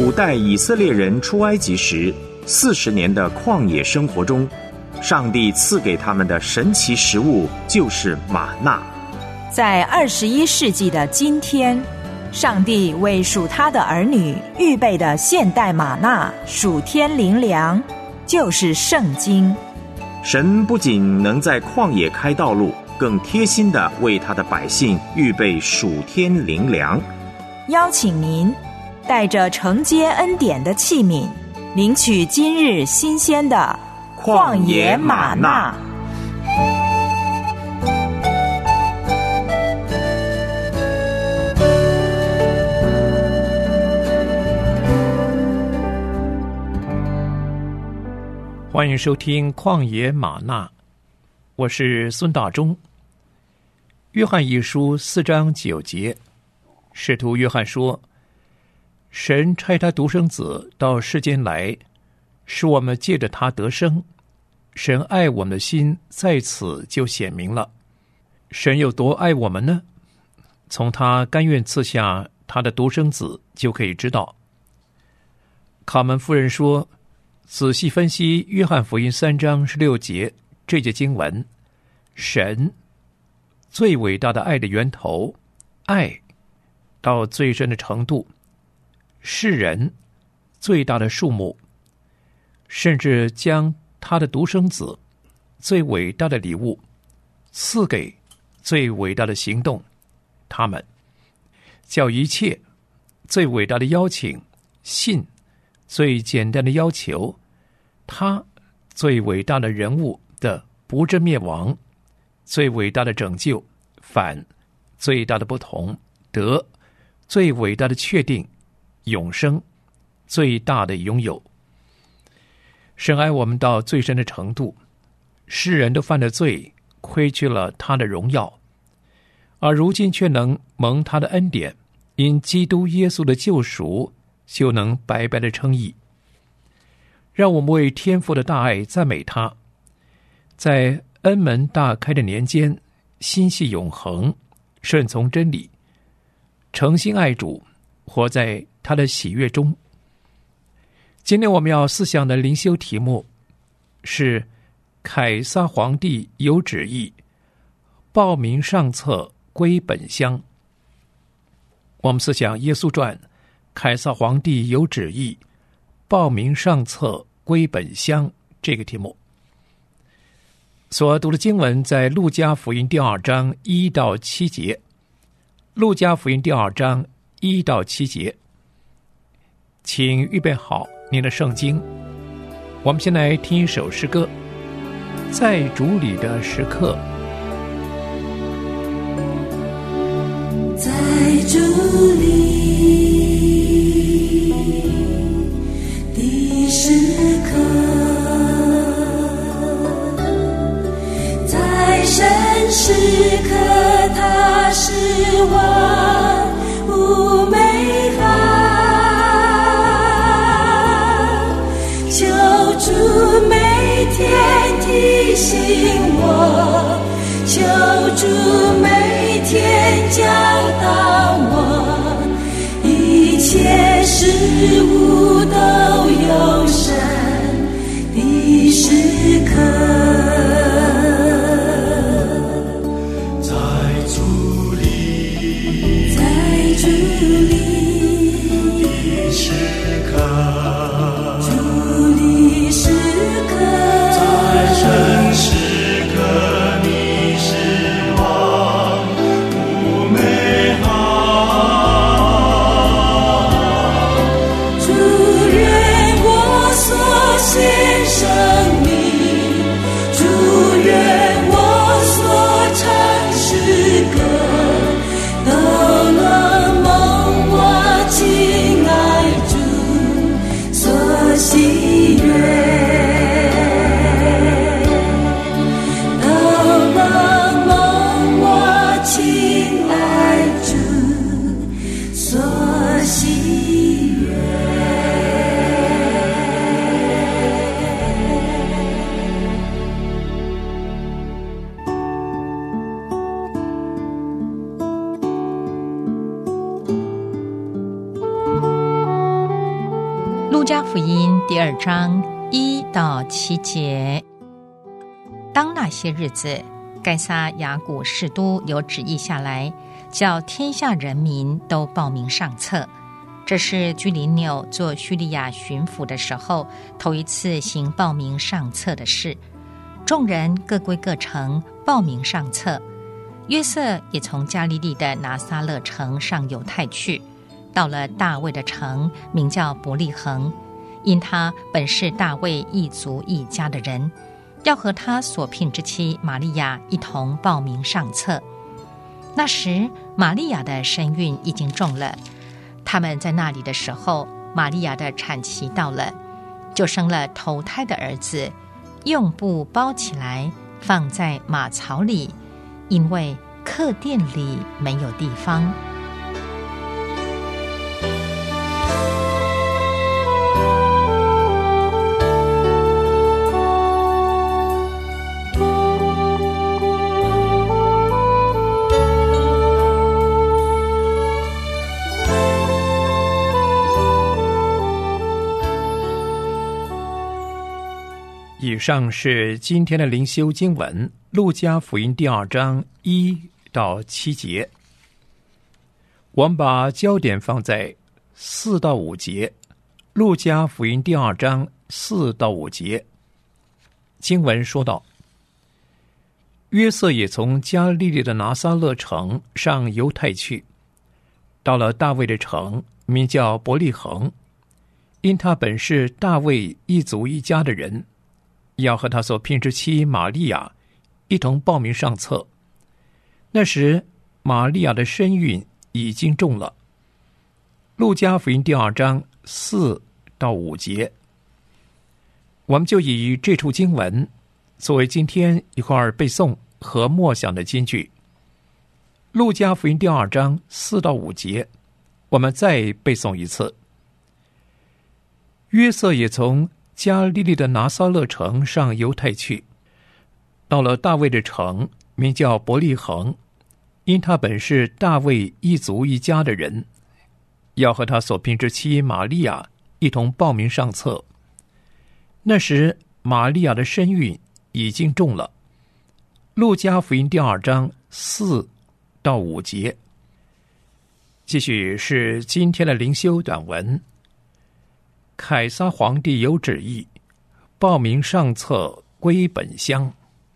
古代以色列人出埃及时40年的旷野生活中，上帝赐给他们的神奇食物就是玛纳。 在21世纪的今天，上帝为属他的儿女预备的现代玛纳属天灵粮，就是圣经。 神不仅能在旷野开道路，更贴心地为他的百姓预备属天灵粮。 邀请您带着承接恩典的器皿，领取今日新鲜的旷野玛纳。 欢迎收听旷野玛纳，我是孙大中。约翰一书4章9节，使徒约翰说，神差他独生子到世间来，使我们借着他得生。神爱我们的心在此就显明了。神有多爱我们呢？从他甘愿赐下他的独生子就可以知道。卡门夫人说，仔细分析约翰福音3章16节这节经文，神最伟大的爱的源头，爱到最深的程度，世人最大的数目，甚至将他的独生子最伟大的礼物赐给最伟大的行动，他们叫一切最伟大的邀请信最简单的要求，他最伟大的人物的不致灭亡，最伟大的拯救，反最大的不同，得最伟大的确定，永生最大的拥有。神爱我们到最深的程度，世人都犯了罪，亏缺了他的荣耀，而如今却能蒙他的恩典，因基督耶稣的救赎，就能白白的称义。让我们为天父的大爱赞美他，在恩门大开的年间，心系永恒，顺从真理，诚心爱主，活在他的喜悦中。今天我们要思想的灵修题目是凯撒皇帝有旨意，报名上册归本乡。我们思想耶稣传，凯撒皇帝有旨意，报名上册归本乡这个题目。所读的经文在路加福音第2章1到7节。路加福音第2章1到7节，请预备好您的圣经。我们先来听一首诗歌，在主里的时刻。 在主里的时刻，在神时刻，他是万物美好。求主每天提醒我，求主每天教导我，一切事物都有神的时刻。主加福音第2章1到7节。当那些日子，该撒亚古士都有旨意下来，叫天下人民都报名上册。这是居里纽做叙利亚巡抚的时候头一次行报名上册的事。众人各归各城，报名上册。约瑟也从加利利的拿撒勒城上犹太去，到了大卫的城，名叫伯利恒，因他本是大卫一族一家的人，要和他所聘之妻玛利亚一同报名上册。那时玛利亚的身孕已经重了，他们在那里的时候，玛利亚的产期到了，就生了头胎的儿子，用布包起来，放在马槽里，因为客店里没有地方。 以上是今天的灵修经文，路加福音第2章1到7节。我们把焦点放在4到5节，路加福音第2章4到5节。经文说道：约瑟也从加利利的拿撒勒城上犹太去，到了大卫的城，名叫伯利恒，因他本是大卫一族一家的人，要和他所聘之妻玛利亚一同报名上册。那时玛利亚的身孕已经重了。路加福音第2章4到5节，我们就以这处经文作为今天一块儿背诵和默想的金句。路加福音第2章4到5节，我们再背诵一次。约瑟也从加利利的拿撒勒城上犹太去，到了大卫的城，名叫伯利恒，因他本是大卫一族一家的人，要和他所聘之妻玛利亚一同报名上册。那时玛利亚的身孕已经重了。路加福音第2章4到5节。继续是今天的灵修短文。凯撒皇帝有旨意，报名上册归本乡。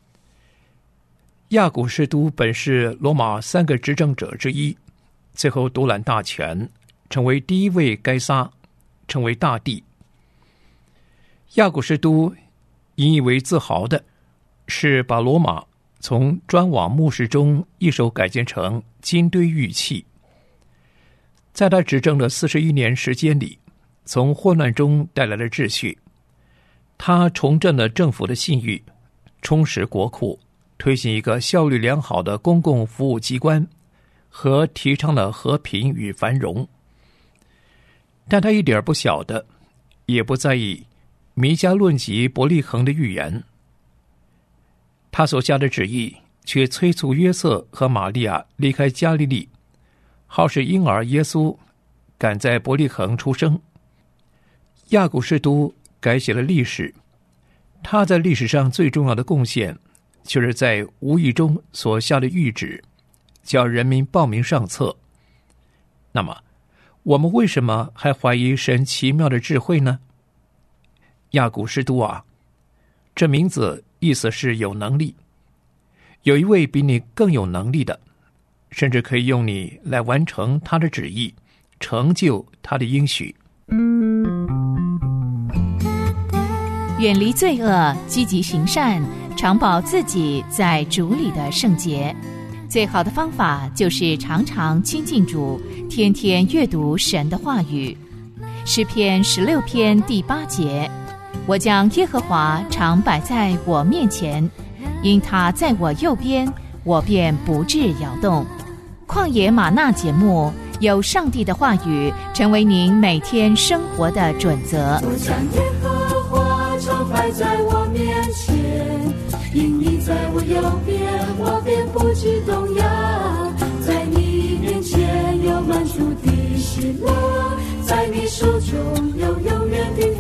亚古士都本是罗马3个执政者之一，最后独揽大权，成为第一位该撒，成为大帝。亚古士都引以为自豪的是把罗马从砖瓦木石中一手改建成金堆玉器。在他执政的41年时间里，从混乱中带来了秩序。他重振了政府的信誉，充实国库，推行一个效率良好的公共服务机关，和提倡了和平与繁荣。但他一点不晓得，也不在意弥迦论及伯利恒的预言。他所下的旨意却催促约瑟和玛利亚离开加利利，好使婴儿耶稣赶在伯利恒出生。亚古士都改写了历史，他在历史上最重要的贡献，就是在无意中所下的谕旨，叫人民报名上册。那么，我们为什么还怀疑神奇妙的智慧呢？亚古士都啊，这名字意思是有能力，有一位比你更有能力的，甚至可以用你来完成他的旨意，成就他的应许。 远离罪恶，积极行善，常保自己在主里的圣洁。最好的方法就是常常亲近主，天天阅读神的话语。诗篇16篇第8节，我将耶和华常摆在我面前，因他在我右边，我便不致摇动。旷野吗哪节目，有上帝的话语成为您每天生活的准则。 我将耶和华常摆在我面前，因你在我右边，我便不致动摇。在你面前有满足的喜乐，在你手中有永远的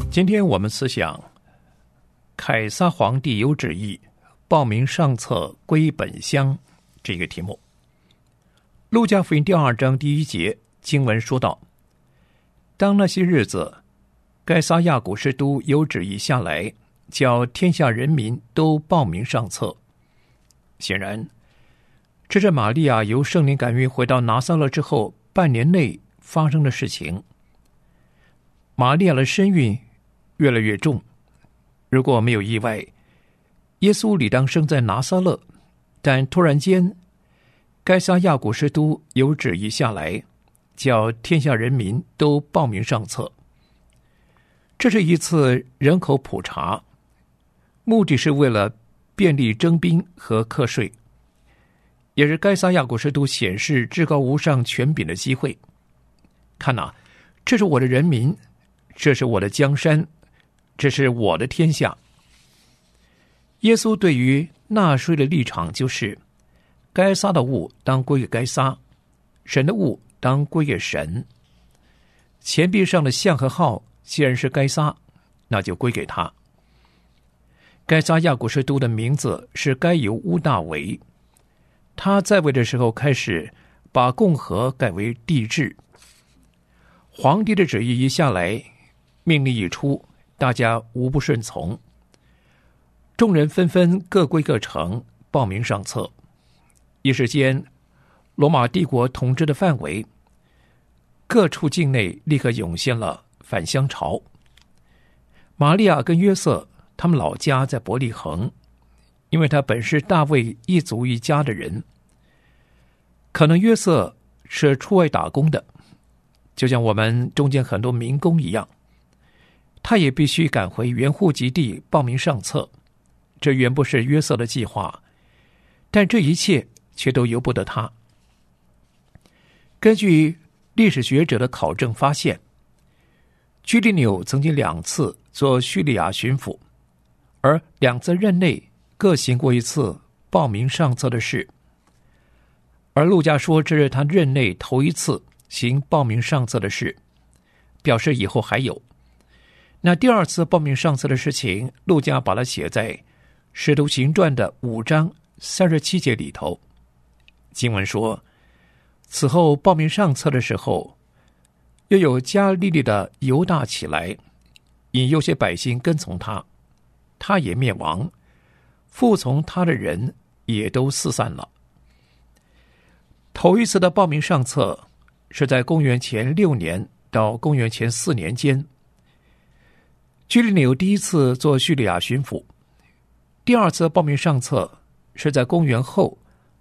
今天我们思想凯撒皇帝有旨意，报名上册归本乡这个题目。路加福音第2章第1节经文说道：当那些日子，该撒亚古士都有旨意下来，叫天下人民都报名上册。显然，这是玛利亚由圣灵感孕回到拿撒勒之后半年内发生的事情。玛利亚的身孕越来越重，如果没有意外，耶稣理当生在拿撒勒，但突然间，该撒亚古士都有旨意下来，叫天下人民都报名上册。这是一次人口普查，目的是为了便利征兵和课税，也是该撒亚古士都显示至高无上权柄的机会。看哪，这是我的人民，这是我的江山，这是我的天下。耶稣对于纳税的立场就是：该撒的物当归给该撒，神的物当归给神。钱币上的像和号既然是该撒，那就归给他。该撒亚古士都的名字是该犹乌大维，他在位的时候开始把共和改为帝制。皇帝的旨意一下来，命令一出，大家无不顺从。众人纷纷各归各城，报名上册。一时间，罗马帝国统治的范围，各处境内立刻涌现了返乡潮。玛利亚跟约瑟他们老家在伯利恒，因为他本是大卫一族一家的人。可能约瑟是出外打工的，就像我们中间很多民工一样，他也必须赶回原户籍地报名上册。这原不是约瑟的计划，但这一切却都由不得他。根据历史学者的考证发现，居里纽曾经2次做叙利亚巡抚，而2次任内各行过1次报名上册的事。而路加说这是他任内头1次行报名上册的事，表示以后还有。那第2次报名上册的事情，路加把它写在《使徒行传》的5章37节里头。经文说，此后报名上册的时候，又有加利利的犹大起来，引有些百姓跟从他，他也灭亡，服从他的人也都四散了。头1次的报名上册是在公元前6年到公元前4年间。居里纽第1次做叙利亚巡抚，第2次报名上册是在公元后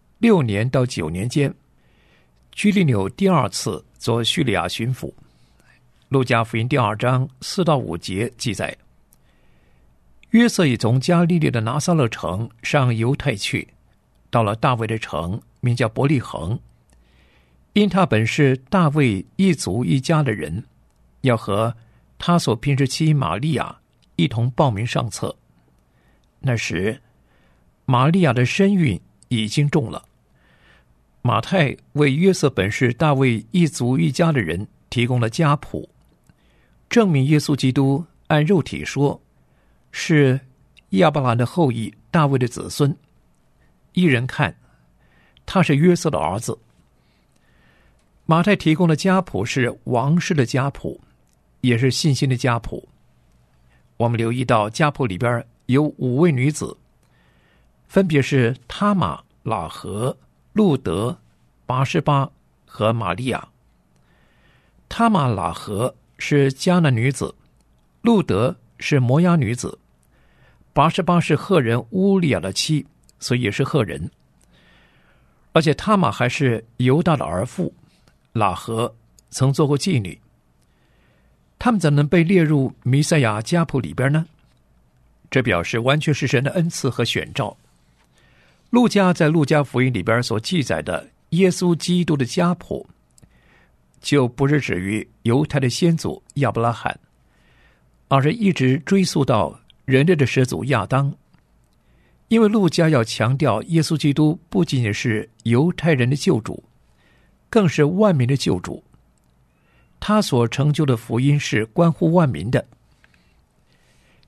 6年到9年间。居里纽第2次做叙利亚巡抚。路加福音第2章4到5节记载，约瑟已从加利利的拿撒勒城上犹太去，到了大卫的城，名叫伯利恒，因他本是大卫一族一家的人，要和他所聘之妻玛利亚一同报名上册。那时，玛利亚的身孕已经重了。马太为约瑟本是大卫一族一家的人提供了家谱，证明耶稣基督按肉体说是亚伯兰的后裔，大卫的子孙。一人看，他是约瑟的儿子。马太提供的家谱是王室的家谱，也是信心的家谱。我们留意到家谱里边有5位女子，分别是他玛、喇合、路德、拔示巴和玛利亚。他玛、喇合是迦南女子，路德是摩押女子，拔示巴是赫人乌利亚的妻，所以也是赫人。而且他玛还是犹大的儿妇，喇合曾做过妓女。他们怎能被列入弥赛亚家谱里边呢？这表示完全是神的恩赐和选召。路加在路加福音里边所记载的耶稣基督的家谱，就不是指于犹太的先祖亚伯拉罕，而是一直追溯到人类的始祖亚当。因为路加要强调耶稣基督不仅仅是犹太人的救主，更是万民的救主。他所成就的福音是关乎万民的，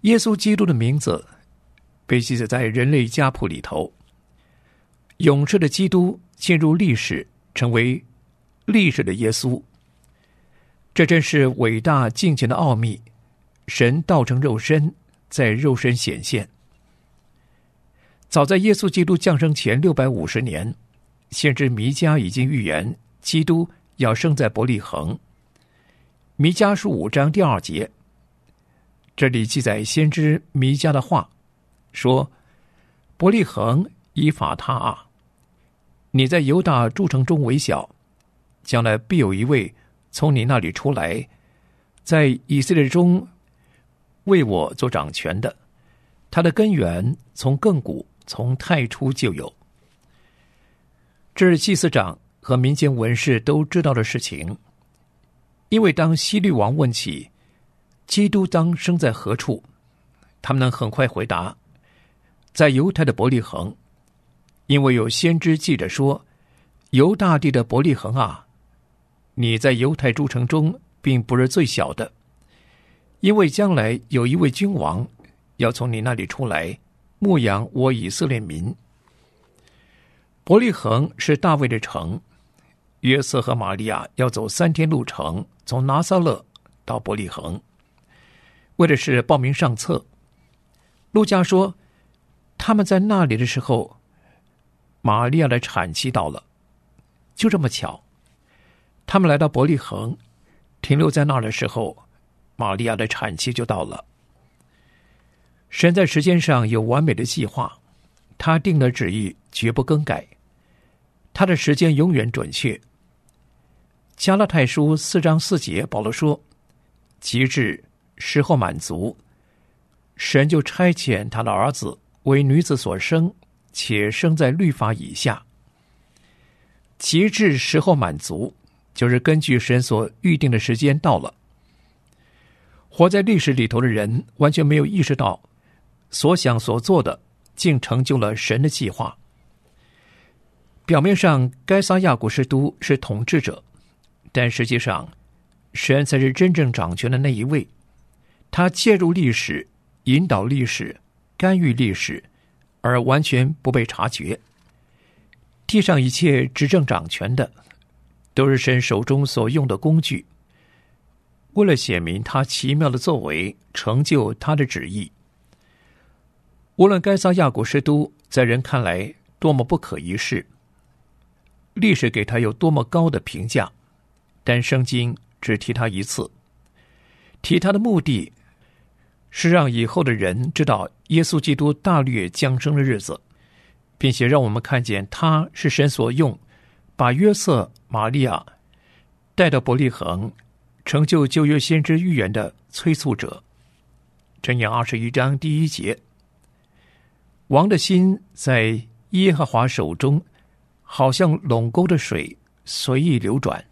耶稣基督的名字被记载在人类家谱里头，永世的基督进入历史，成为历史的耶稣。这真是伟大敬虔的奥秘，神道成肉身，在肉身显现。早在耶稣基督降生前650年，先知弥迦已经预言基督要生在伯利恒。弥迦书5章第2节，这里记载先知弥迦的话，说：伯利恒以法他啊，你在犹大诸城中为小，将来必有一位从你那里出来，在以色列中为我做掌权的，他的根源从亘古，从太初就有。这是祭司长和民间文士都知道的事情，因为当希律王问起基督当生在何处，他们能很快回答，在犹太的伯利恒，因为有先知记着说，犹大地的伯利恒啊，你在犹太诸城中并不是最小的，因为将来有一位君王要从你那里出来，牧养我以色列民。伯利恒是大卫的城，约瑟和玛利亚要走3天路程，从拿撒勒到伯利恒，为的是报名上册。路加说，他们在那里的时候，玛利亚的产期到了。就这么巧，他们来到伯利恒，停留在那儿的时候，玛利亚的产期就到了。神在时间上有完美的计划，他定的旨意绝不更改，他的时间永远准确。加拉太书4章4节，保罗说，及至时候满足，神就差遣他的儿子为女子所生，且生在律法以下。及至时候满足，就是根据神所预定的时间到了。活在历史里头的人完全没有意识到，所想所做的竟成就了神的计划。表面上该撒亚古士都是统治者，但实际上神才是真正掌权的那一位。他介入历史，引导历史，干预历史，而完全不被察觉。地上一切执政掌权的，都是神手中所用的工具，为了显明他奇妙的作为，成就他的旨意。无论该撒亚古士都在人看来多么不可一世，历史给他有多么高的评价，但圣经只提他一次。提他的目的是让以后的人知道耶稣基督大略降生的日子，并且让我们看见他是神所用，把约瑟、玛利亚带到伯利恒，成就旧约先知预言的催促者。箴言21章第1节，王的心在耶和华手中，好像垄沟的水，随意流转。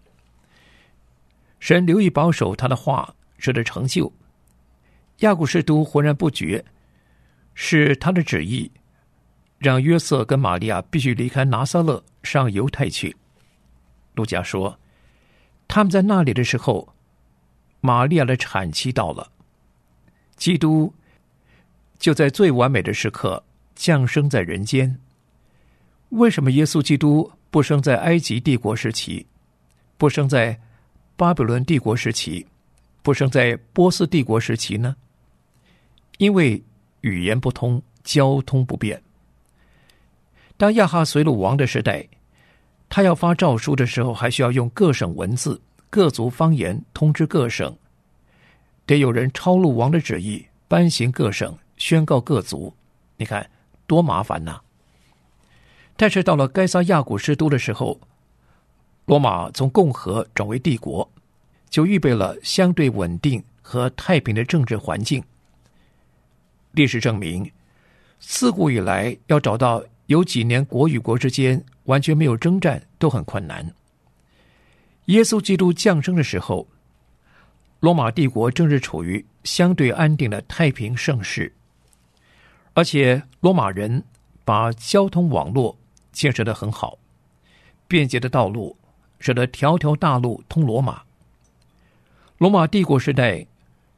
神留意保守他的话，使得成就。亚古士都浑然不觉，是他的旨意，让约瑟跟玛利亚必须离开拿撒勒，上犹太去。路加说，他们在那里的时候，玛利亚的产期到了，基督就在最完美的时刻降生在人间。为什么耶稣基督不生在埃及帝国时期，不生在巴比伦帝国时期，不生在波斯帝国时期呢？因为语言不通，交通不便。当亚哈随鲁王的时代，他要发诏书的时候，还需要用各省文字、各族方言通知各省，得有人抄录王的旨意，颁行各省，宣告各族。你看多麻烦呐！但是到了该撒亚古士都的时候，罗马从共和转为帝国，就预备了相对稳定和太平的政治环境。历史证明，自古以来要找到有几年国与国之间完全没有征战都很困难。耶稣基督降生的时候，罗马帝国正是处于相对安定的太平盛世，而且罗马人把交通网络建设得很好，便捷的道路使得条条大路通罗马。罗马帝国时代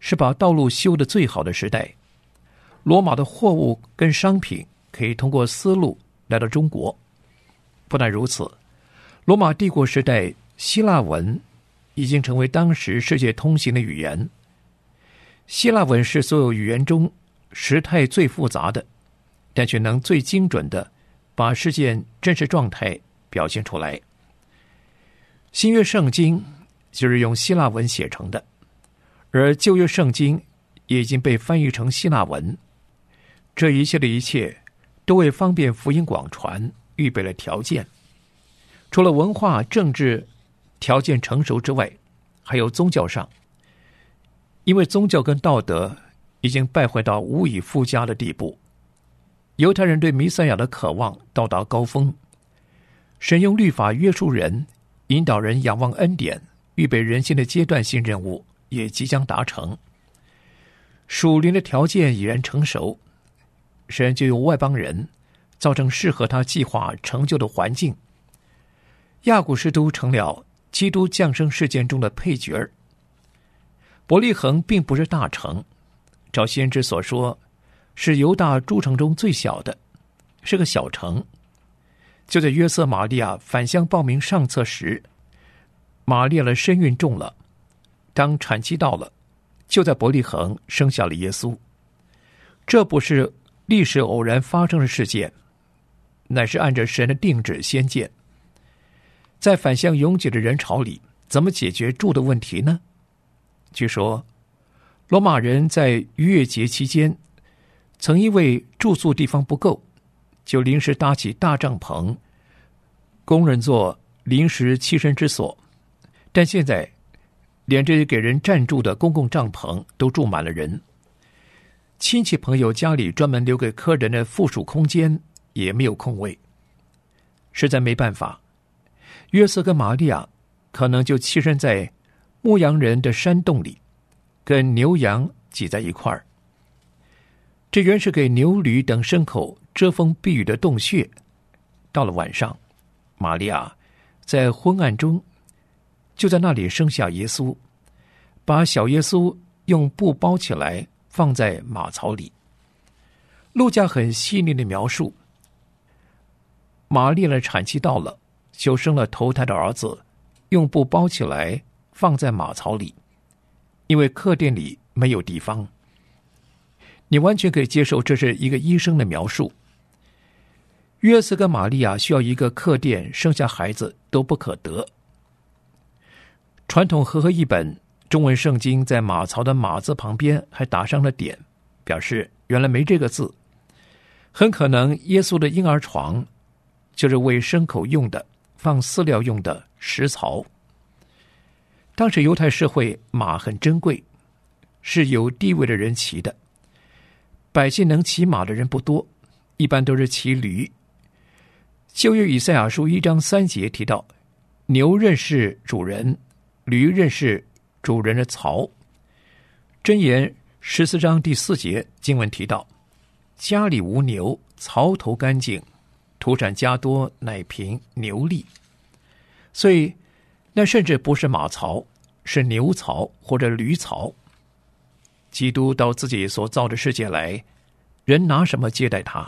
是把道路修得最好的时代。罗马的货物跟商品可以通过丝路来到中国。不但如此，罗马帝国时代希腊文已经成为当时世界通行的语言。希腊文是所有语言中时态最复杂的，但却能最精准地把事件真实状态表现出来。新约圣经就是用希腊文写成的，而旧约圣经也已经被翻译成希腊文。这一切的一切都为方便福音广传预备了条件。除了文化政治条件成熟之外，还有宗教上，因为宗教跟道德已经败坏到无以复加的地步。犹太人对弥赛亚的渴望到达高峰，神用律法约束人，引导人仰望恩典，预备人心的阶段性任务也即将达成。属灵的条件已然成熟，神就用外邦人造成适合他计划成就的环境。亚古士都成了基督降生事件中的配角。伯利恒并不是大城，照先知所说，是犹大诸城中最小的，是个小城。就在约瑟玛利亚返乡报名上册时，玛利亚的身孕重了，当产期到了，就在伯利恒生下了耶稣。这不是历史偶然发生的事件，乃是按着神的定旨先见。在返乡拥挤的人潮里，怎么解决住的问题呢？据说罗马人在逾越节期间曾因为住宿地方不够，就临时搭起大帐篷，供人做临时栖身之所。但现在连这些给人暂住的公共帐篷都住满了人，亲戚朋友家里专门留给客人的附属空间也没有空位。实在没办法，约瑟跟玛利亚可能就栖身在牧羊人的山洞里，跟牛羊挤在一块儿。这原是给牛驴等牲口遮风避雨的洞穴。到了晚上，玛利亚在昏暗中就在那里生下耶稣，把小耶稣用布包起来放在马槽里。路加很细腻的描述，玛利亚的产期到了，就生了头胎的儿子，用布包起来放在马槽里，因为客店里没有地方。你完全可以接受这是一个医生的描述。约瑟跟玛利亚需要一个客店生下孩子都不可得。传统和合译本中文圣经在马槽的马字旁边还打上了点，表示原来没这个字。很可能耶稣的婴儿床就是为牲口用的，放饲料用的食槽。当时犹太社会马很珍贵，是有地位的人骑的，百姓能骑马的人不多，一般都是骑驴。旧约以赛亚书1章3节提到，牛认识主人，驴认识主人的槽。箴言14章第4节经文提到，家里无牛，槽头干净，土产加多，乃凭牛力。所以那甚至不是马槽，是牛槽或者驴槽。基督到自己所造的世界来，人拿什么接待他？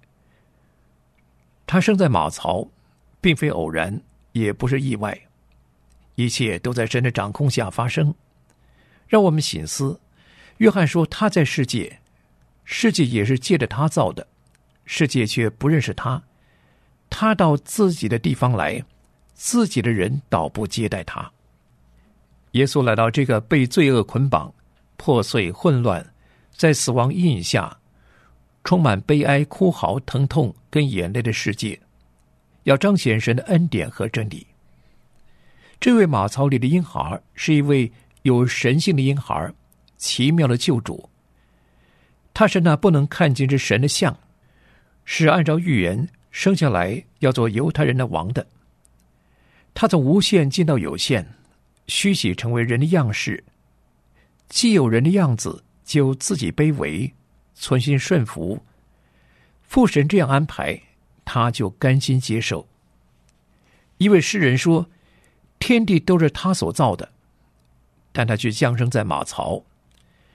他生在马槽，并非偶然，也不是意外，一切都在神的掌控下发生。让我们省思，约翰说他在世界，世界也是借着他造的，世界却不认识他。他到自己的地方来，自己的人倒不接待他。耶稣来到这个被罪恶捆绑、破碎、混乱，在死亡阴影下充满悲哀、哭嚎、疼痛跟眼泪的世界，要彰显神的恩典和真理。这位马槽里的婴孩是一位有神性的婴孩，奇妙的救主。他是那不能看见之神的像，是按照预言生下来要做犹太人的王的。他从无限进到有限，虚己成为人的样式，既有人的样子，就自己卑微，存心顺服。父神这样安排，他就甘心接受。一位诗人说，天地都是他所造的，但他却降生在马槽，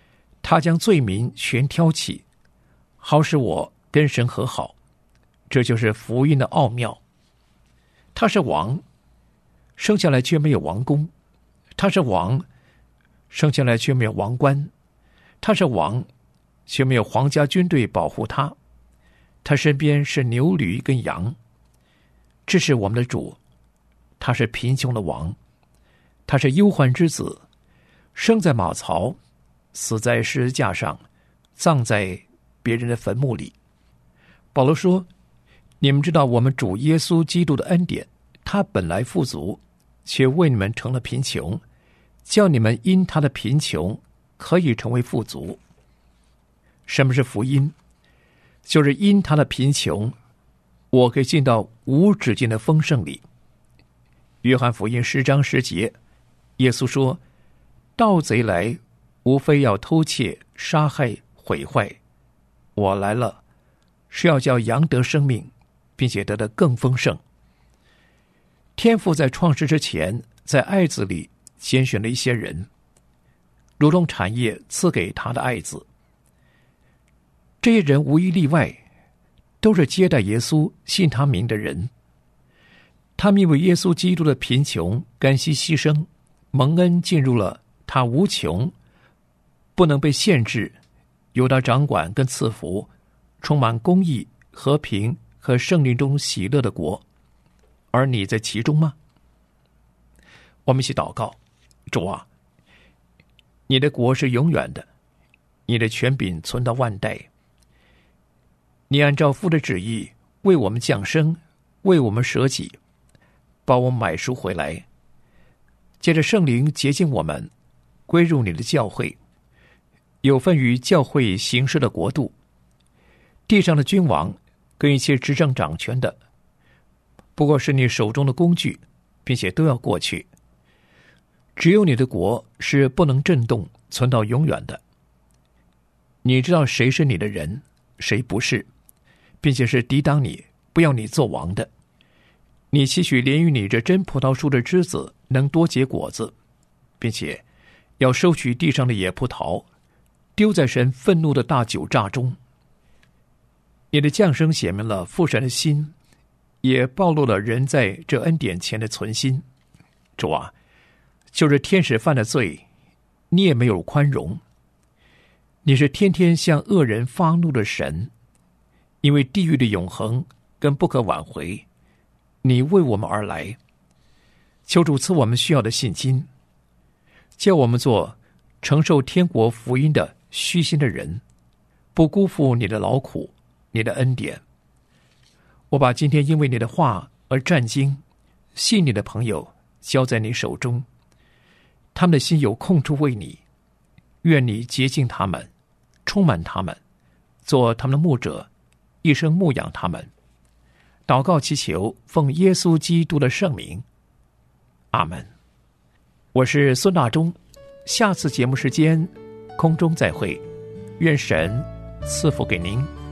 他将罪名全挑起，好使我跟神和好。这就是福音的奥妙。他是王，生下来却没有王宫；他是王，生下来却没有王冠；他是王，却没有皇家军队保护他。他身边是牛驴跟羊。这是我们的主，他是贫穷的王，他是忧患之子，生在马槽，死在十字架上，葬在别人的坟墓里。保罗说，你们知道我们主耶稣基督的恩典，他本来富足，却为你们成了贫穷，叫你们因他的贫穷可以成为富足。什么是福音？就是因他的贫穷，我可以进到无止境的丰盛里。约翰福音10章10节，耶稣说，盗贼来，无非要偷窃、杀害、毁坏，我来了，是要叫羊得生命，并且得的更丰盛。天父在创世之前，在爱子里拣选了一些人，如同产业赐给他的爱子。这些人无一例外，都是接待耶稣、信他名的人。他们因为耶稣基督的贫穷，甘心牺牲，蒙恩进入了他无穷、不能被限制、由他掌管跟赐福、充满公义、和平和圣灵中喜乐的国。而你在其中吗？我们一起祷告。主啊，你的国是永远的，你的权柄存到万代。你按照父的旨意为我们降生，为我们舍己，把我们买赎回来，借着圣灵洁净我们，归入你的教会，有份于教会行事的国度。地上的君王跟一切执政掌权的，不过是你手中的工具，并且都要过去。只有你的国是不能震动，存到永远的。你知道谁是你的人，谁不是，并且是抵挡你，不要你做王的。你期许连于你这真葡萄树的枝子能多结果子，并且要收取地上的野葡萄，丢在神愤怒的大酒榨中。你的降生显明了父神的心，也暴露了人在这恩典前的存心。主啊，就是天使犯了罪，你也没有宽容。你是天天向恶人发怒的神，因为地狱的永恒跟不可挽回，你为我们而来。求主赐我们需要的信心，叫我们做承受天国福音的虚心的人，不辜负你的劳苦，你的恩典。我把今天因为你的话而战惊信你的朋友交在你手中，他们的心有空处为你，愿你洁净他们，充满他们，做他们的牧者，一生牧养他们。祷告祈求，奉耶稣基督的圣名，阿门。我是孙大中，下次节目时间空中再会，愿神赐福给您。